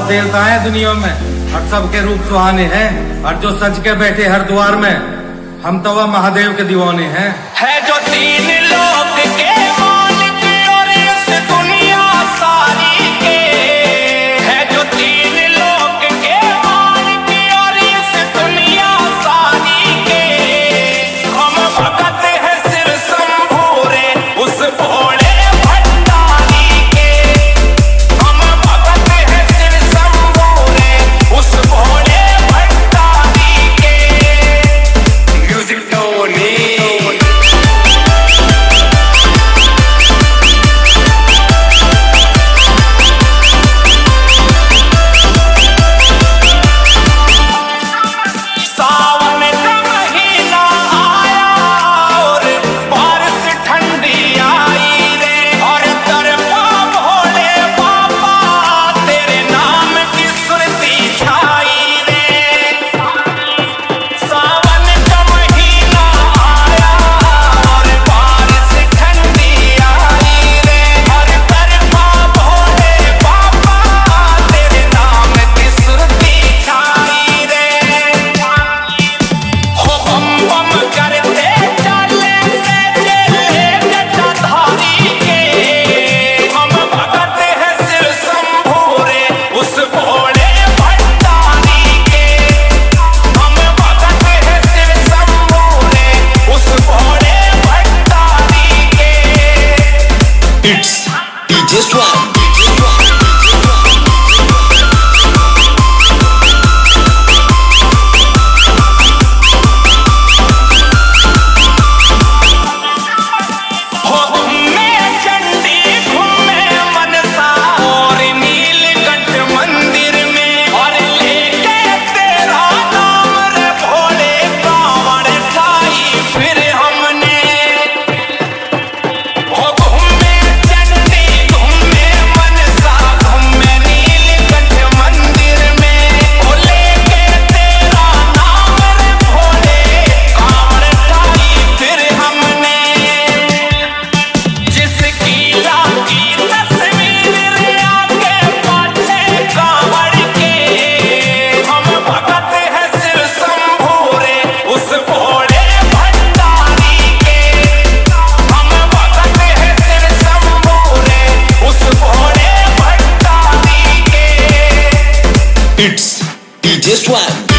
देवता है दुनिया में और सबके रूप सुहाने हैं, और जो सज के बैठे हर द्वार में हम तो वह महादेव के दीवाने हैं। है जो तीन लोक के मालिक और इस दुनिया सारी के, है जो तीन लोक के मालिक और इस दुनिया सारी के, हम भगत है सिर संभूरे उस भोले भंडारी के, हम भगत है सिर संभूरे उस भोले भंडारी के। म्यूजिक टोनी DJ Swag. It's DJ Swag.